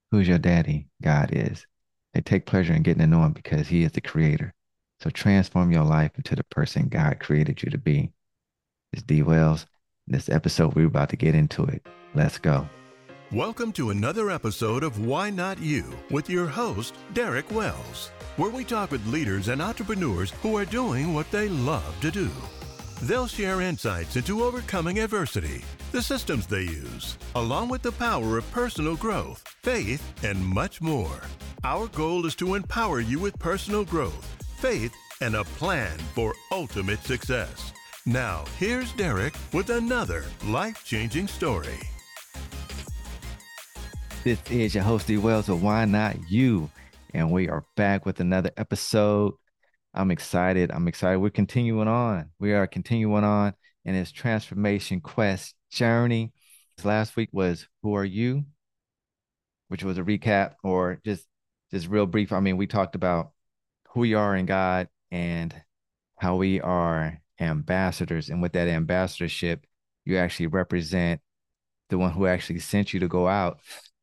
who's your daddy? God is. They take pleasure in getting to know him because he is the creator. So transform your life into the person God created you to be. It's D Wells. In this episode, we're about to get into it. Let's go. Welcome to another episode of Why Not You with your host, Derek Wells, where we talk with leaders and entrepreneurs who are doing what they love to do. They'll share insights into overcoming adversity, the systems they use, along with the power of personal growth, faith, and much more. Our goal is to empower you with personal growth, faith, and a plan for ultimate success. Now, here's Derek with another life-changing story. This is your host, D Wells of Why Not You? And we are back with another episode. I'm excited. We're continuing on. We are continuing on in this transformation quest journey. Last week was Who Are You? Which was a recap or just real brief. I mean, we talked about who we are in God and how we are ambassadors. And with that ambassadorship, you actually represent the one who actually sent you to go out.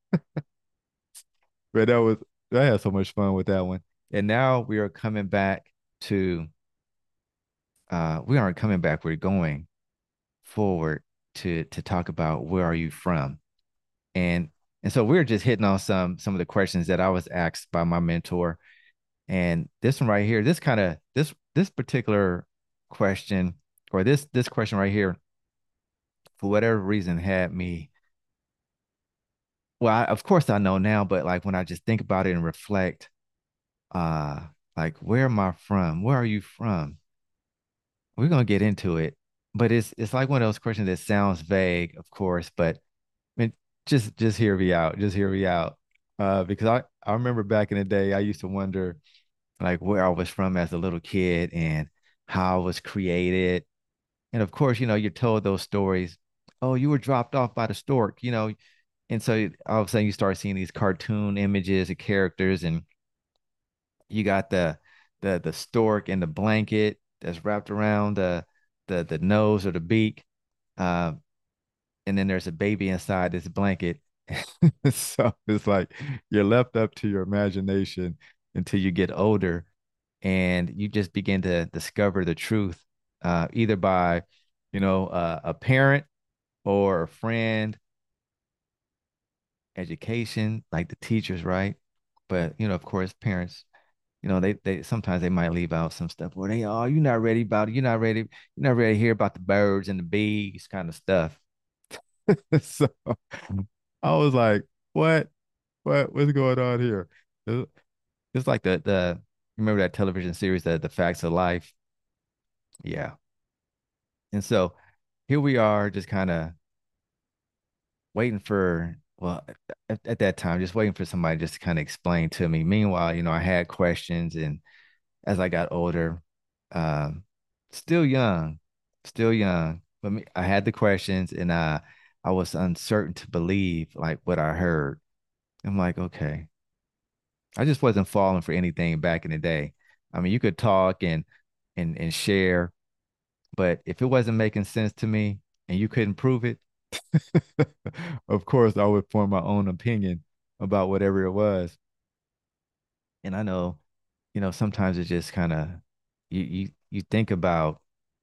But I had so much fun with that one. And now we are coming back to we aren't coming back, we're going forward to talk about where are you from. And and so we're just hitting on some of the questions that I was asked by my mentor. And this one right here, this particular question or this question right here, for whatever reason, had me. Well, of course I know now, but like when I just think about it and reflect, uh, like where am I from? Where are you from? We're gonna get into it, but it's like one of those questions that sounds vague, of course, but I mean, just hear me out. Just hear me out. Because I remember back in the day, I used to wonder like where I was from as a little kid and how I was created. And of course, you're told those stories. Oh, you were dropped off by the stork. And so all of a sudden you start seeing these cartoon images of characters, and you got the stork and the blanket that's wrapped around the nose or the beak. Uh, and then there's a baby inside this blanket. So it's like you're left up to your imagination until you get older and you just begin to discover the truth, either by, a parent or a friend, education, like the teachers, right? But, of course, parents, they sometimes they might leave out some stuff where oh, you're not ready about it. You're not ready to hear about the birds and the bees kind of stuff. So I was like, what's going on here? It- It's like the remember that television series, the Facts of Life? Yeah. And so here we are, just kind of waiting for, well, at that time, just waiting for somebody just to kind of explain to me. Meanwhile, I had questions, and as I got older, um, still young, still young, but I had the questions, and I was uncertain to believe like what I heard. I'm like, okay, I just wasn't falling for anything back in the day. I mean, you could talk and share, but if it wasn't making sense to me and you couldn't prove it, of course I would form my own opinion about whatever it was. And I know, sometimes it just kind of you think about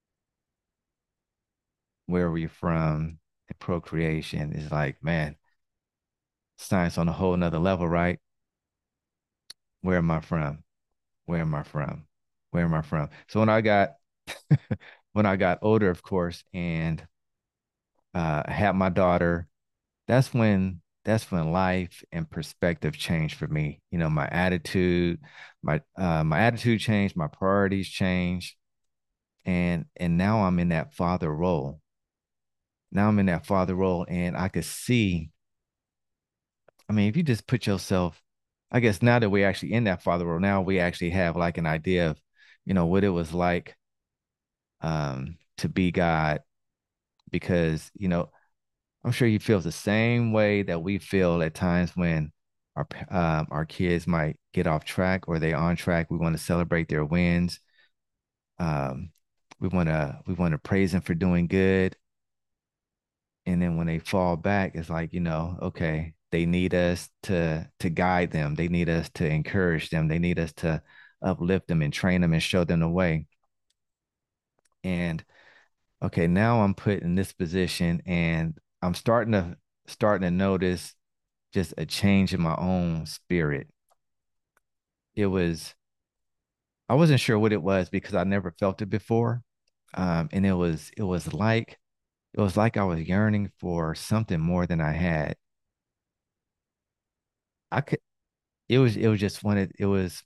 where we're from and procreation is like, man, science on a whole nother level, right? Where am I from? Where am I from? Where am I from? So when I got older, of course, and had my daughter, that's when life and perspective changed for me. My attitude, my attitude changed, my priorities changed, and now I'm in that father role. Now I'm in that father role, and I could see. I mean, if you just put yourself, I guess now that we're actually in that father role, now we actually have like an idea of, what it was like to be God, because I'm sure you feel the same way that we feel at times when our kids might get off track or they on track. We want to celebrate their wins. Um, we want to praise them for doing good. And then when they fall back, it's like, okay. they need us to guide them. They need us to encourage them. They need us to uplift them and train them and show them the way. And okay, now I'm put in this position and I'm starting to notice just a change in my own spirit. It was I wasn't sure what it was because I never felt it before. And it was like I was yearning for something more than I had. I could it was just one of it was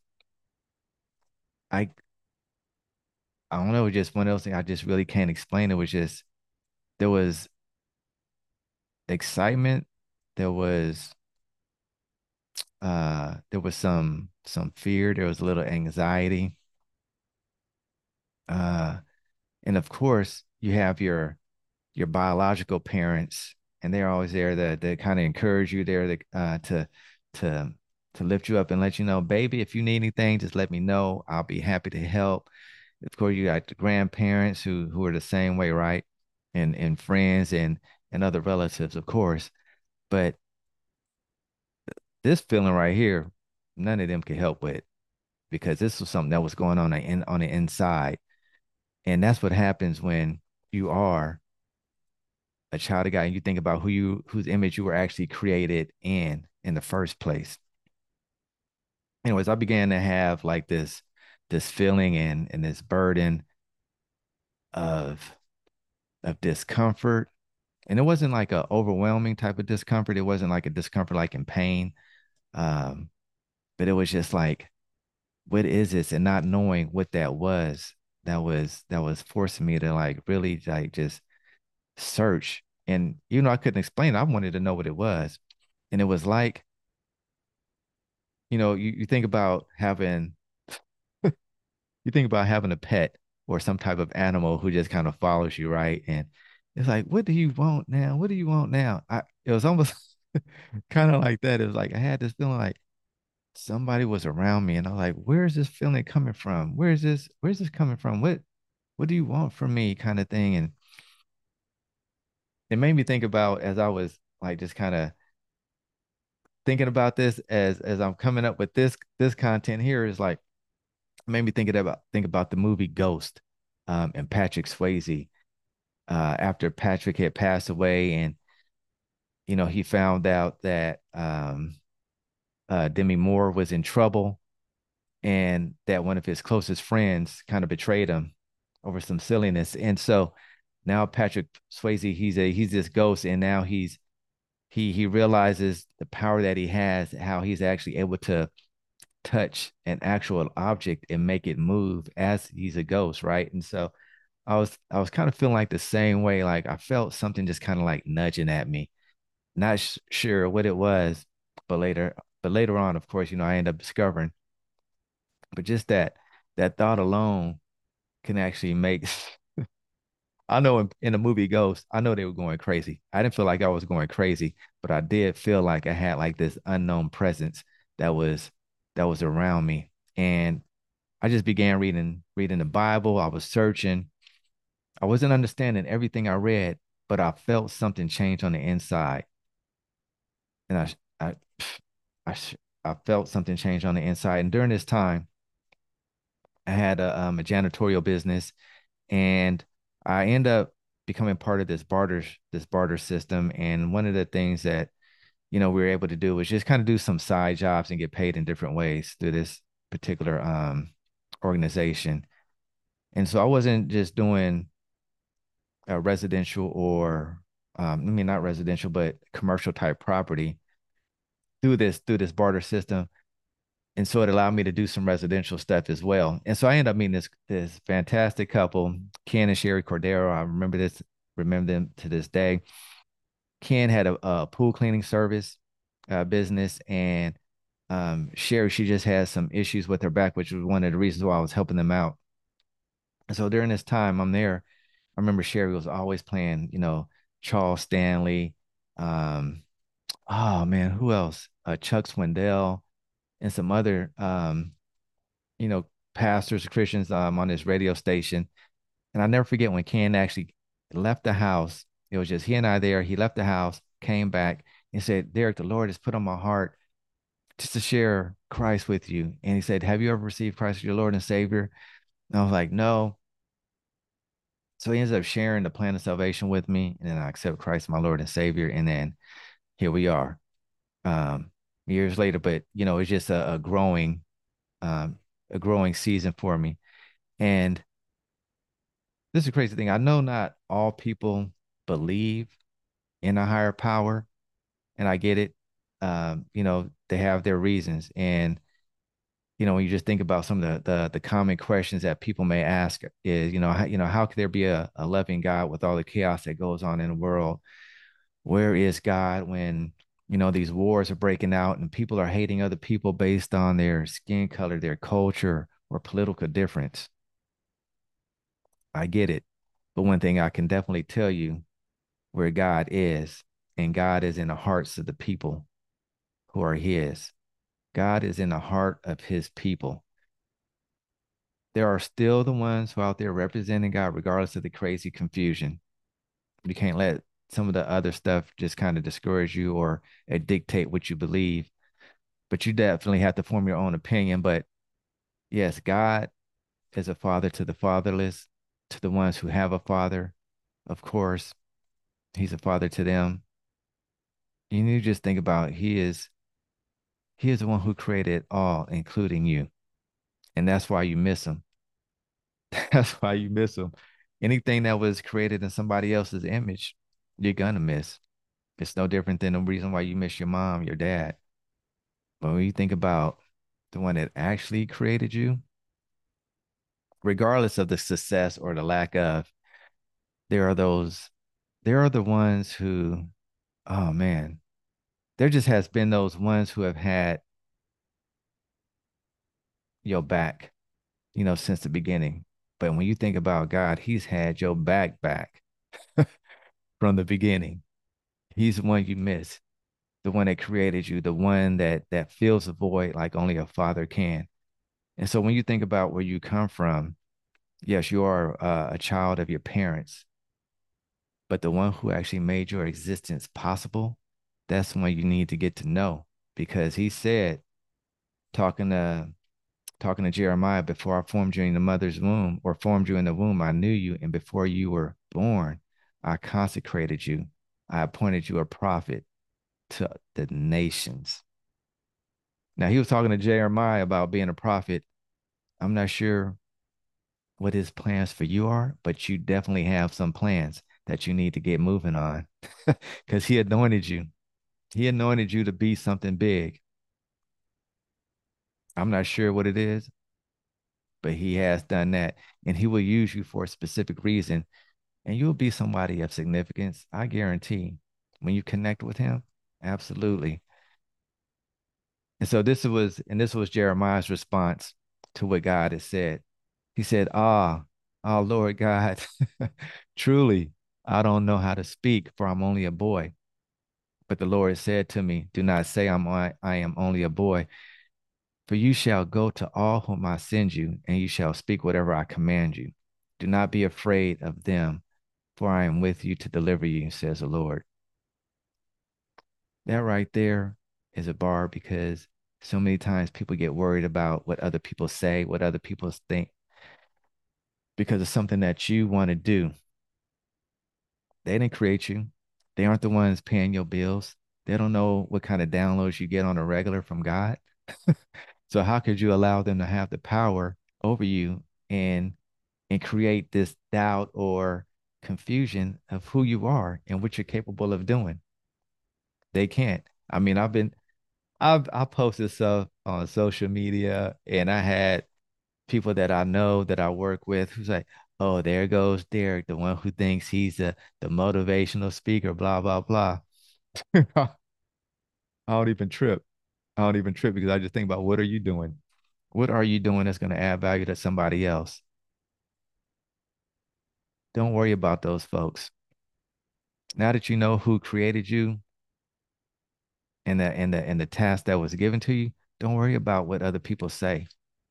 I I don't know, it was just one of those things I just really can't explain. It was just there was excitement, there was some fear, there was a little anxiety. Uh and of course you have your biological parents, and they're always there to kind of encourage you there to to lift you up and let you know, baby, if you need anything, just let me know. I'll be happy to help. Of course, you got the grandparents who are the same way, right? And friends and other relatives, of course. But this feeling right here, none of them could help with because this was something that was going on on the inside. And that's what happens when you are a child of God and you think about whose image you were actually created in the first place. Anyways, I began to have like this feeling and this burden of discomfort. And it wasn't like a overwhelming type of discomfort. It wasn't like a discomfort like in pain. Um, but it was just like, what is this? And not knowing what that was forcing me to like really like just search. And I couldn't explain it. I wanted to know what it was. And it was like, you think about having a pet or some type of animal who just kind of follows you, right? And it's like, what do you want now? What do you want now? It was almost kind of like that. It was like I had this feeling like somebody was around me, and I was like, where is this feeling coming from? Where's this coming from? What do you want from me? Kind of thing. And it made me think about as I was like just kind of thinking about this as I'm coming up with this content here is like made me think about the movie Ghost, and Patrick Swayze. After Patrick had passed away, and he found out that Demi Moore was in trouble, and that one of his closest friends kind of betrayed him over some silliness. And so now Patrick Swayze, he's this ghost, and now he realizes the power that he has, how he's actually able to touch an actual object and make it move as he's a ghost, right? And so I was kind of feeling like the same way. Like I felt something just kind of like nudging at me. Not sure what it was, but later on, of course, I end up discovering. But just that thought alone can actually make. I know in the movie Ghost, I know they were going crazy. I didn't feel like I was going crazy, but I did feel like I had like this unknown presence that was that was around me. And I just began reading the Bible. I was searching. I wasn't understanding everything I read, but I felt something change on the inside. And I, I felt something change on the inside. And during this time, I had a janitorial business, and I end up becoming part of this barter system. And one of the things that we were able to do was just kind of do some side jobs and get paid in different ways through this particular organization. And so I wasn't just doing residential or I mean not residential, but commercial type property through this barter system. And so it allowed me to do some residential stuff as well. And so I ended up meeting this fantastic couple, Ken and Sherry Cordero. I remember them to this day. Ken had a pool cleaning service business, and Sherry, she just had some issues with her back, which was one of the reasons why I was helping them out. And so during this time I'm there, I remember Sherry was always playing, Charles Stanley. Um, oh man, who else? Chuck Swindell and some other you know, pastors, Christians on this radio station. And I never forget when Ken actually left the house. It was just he and I there. He left the house, came back, and said, Derek, the Lord has put on my heart just to share Christ with you. And he said, have you ever received Christ as your Lord and Savior? And I was like, no. So he ends up sharing the plan of salvation with me. And then I accept Christ, my Lord and Savior. And then here we are, um, years later. But, it's just um, a growing season for me. And this is a crazy thing. I know not all people believe in a higher power, and I get it. They have their reasons. And when you just think about some of the common questions that people may ask is, how could there be a loving God with all the chaos that goes on in the world? Where is God when, these wars are breaking out and people are hating other people based on their skin color, their culture, or political difference? I get it. But one thing I can definitely tell you where God is, and God is in the hearts of the people who are his. God is in the heart of his people. There are still the ones who are out there representing God, regardless of the crazy confusion. You can't let some of the other stuff just kind of discourage you or dictate what you believe. But you definitely have to form your own opinion. But yes, God is a father to the fatherless, to the ones who have a father. Of course, he's a father to them. You need to just think about he is the one who created all, including you. And that's why you miss him. That's why you miss him. Anything that was created in somebody else's image, you're gonna miss. It's no different than the reason why you miss your mom, your dad. But when you think about the one that actually created you, regardless of the success or the lack of, there are those, there are the ones who, oh man, there just has been those ones who have had your back, since the beginning. But when you think about God, he's had your back from the beginning. He's the one you miss, the one that created you, the one that fills a void like only a father can. And so when you think about where you come from, yes, you are a child of your parents, but the one who actually made your existence possible, that's the one you need to get to know because he said, talking to Jeremiah, before I formed you in the mother's womb or formed you in the womb, I knew you. And before you were born, I consecrated you. I appointed you a prophet to the nations. Now, he was talking to Jeremiah about being a prophet. I'm not sure what his plans for you are, but you definitely have some plans that you need to get moving on because he anointed you. He anointed you to be something big. I'm not sure what it is, but he has done that. And he will use you for a specific reason. And you'll be somebody of significance. I guarantee when you connect with him, absolutely. And this was Jeremiah's response to what God has said. He said, Lord God, truly, I don't know how to speak, for I'm only a boy. But the Lord said to me, do not say I am only a boy, for you shall go to all whom I send you, and you shall speak whatever I command you. Do not be afraid of them, for I am with you to deliver you, says the Lord. That right there is a bar because so many times people get worried about what other people say, what other people think, because of something that you want to do. They didn't create you. They aren't the ones paying your bills. They don't know what kind of downloads you get on a regular from God. So how could you allow them to have the power over you and create this doubt or confusion of who you are and what you're capable of doing? They can't. I mean, I posted stuff on social media and I had people that I know that I work with who's like, oh, there goes Derek, the one who thinks he's the motivational speaker, blah, blah, blah. I don't even trip. I don't even trip because I just think about what are you doing? What are you doing that's going to add value to somebody else? Don't worry about those folks. Now that you know who created you and the task that was given to you, don't worry about what other people say.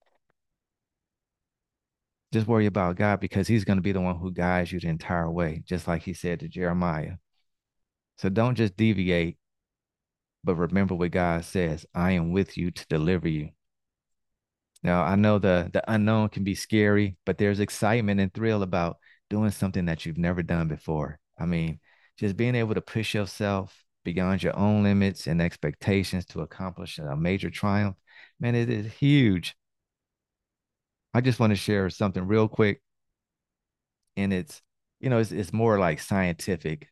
Just worry about God because he's going to be the one who guides you the entire way, just like he said to Jeremiah. So don't just deviate. But remember what God says, I am with you to deliver you. Now, I know the unknown can be scary, but there's excitement and thrill about doing something that you've never done before. I mean, just being able to push yourself beyond your own limits and expectations to accomplish a major triumph, man, it is huge. I just want to share something real quick, and it's more like scientific,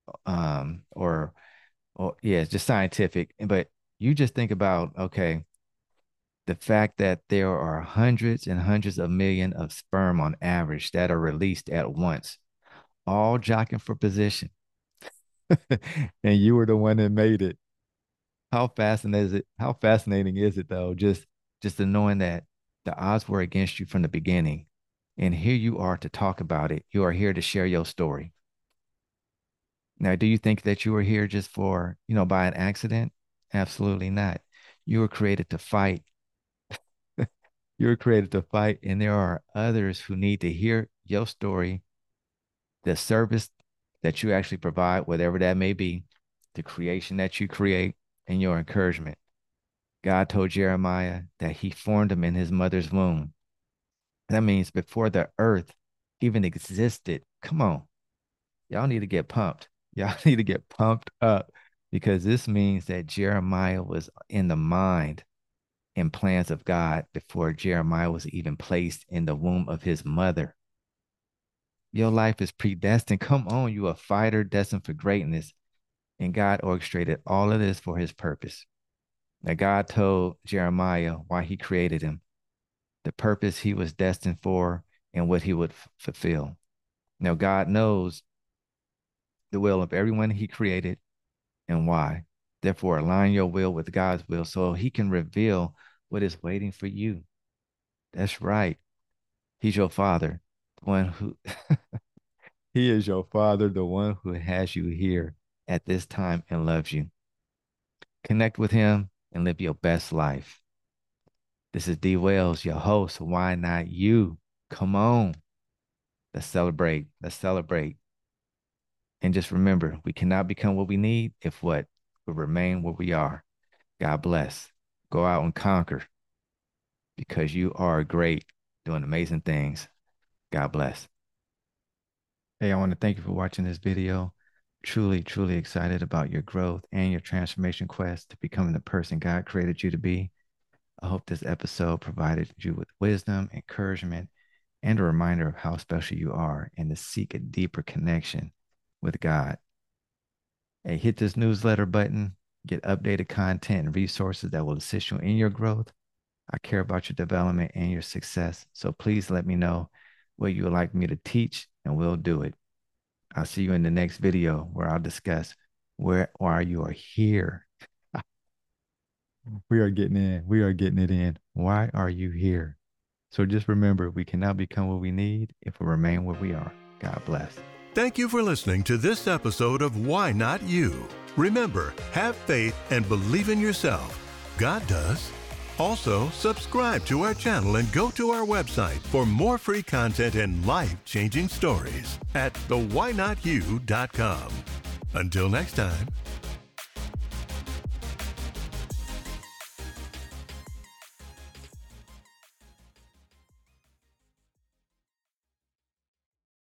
or yeah, it's just scientific. But you just think about, okay, the fact that there are hundreds and hundreds of millions of sperm on average that are released at once, all jockeying for position, and you were the one that made it. How fascinating is it? How fascinating is it though? Just the knowing that the odds were against you from the beginning, and here you are to talk about it. You are here to share your story. Now, do you think that you were here just for, by an accident? Absolutely not. You were created to fight. You were created to fight, and there are others who need to hear your story, the service that you actually provide, whatever that may be, the creation that you create, and your encouragement. God told Jeremiah that he formed him in his mother's womb. That means before the earth even existed. Come on, y'all need to get pumped. Y'all need to get pumped up because this means that Jeremiah was in the mind and plans of God before Jeremiah was even placed in the womb of his mother. Your life is predestined. Come on, you a fighter destined for greatness. And God orchestrated all of this for his purpose. Now, God told Jeremiah why he created him, the purpose he was destined for, and what he would fulfill. Now, God knows the will of everyone he created and why. Therefore, align your will with God's will so he can reveal what is waiting for you. That's right. He's your father, the one who he is your father, the one who has you here at this time and loves you. Connect with him and live your best life. This is D. Wells, your host. Why not you? Come on. Let's celebrate. Let's celebrate. And just remember, we cannot become what we need if what? We remain where we are. God bless. Go out and conquer because you are great, doing amazing things. God bless. Hey, I want to thank you for watching this video. Truly, truly excited about your growth and your transformation quest to becoming the person God created you to be. I hope this episode provided you with wisdom, encouragement, and a reminder of how special you are and to seek a deeper connection with God. Hey, hit this newsletter button, get updated content and resources that will assist you in your growth. I care about your development and your success. So please let me know what you would like me to teach and we'll do it. I'll see you in the next video where I'll discuss why you are here. We are getting in. We are getting it in. Why are you here? So just remember, we cannot become what we need if we remain where we are. God bless. Thank you for listening to this episode of Why Not You? Remember, have faith and believe in yourself. God does. Also, subscribe to our channel and go to our website for more free content and life-changing stories at thewhynotyou.com. Until next time.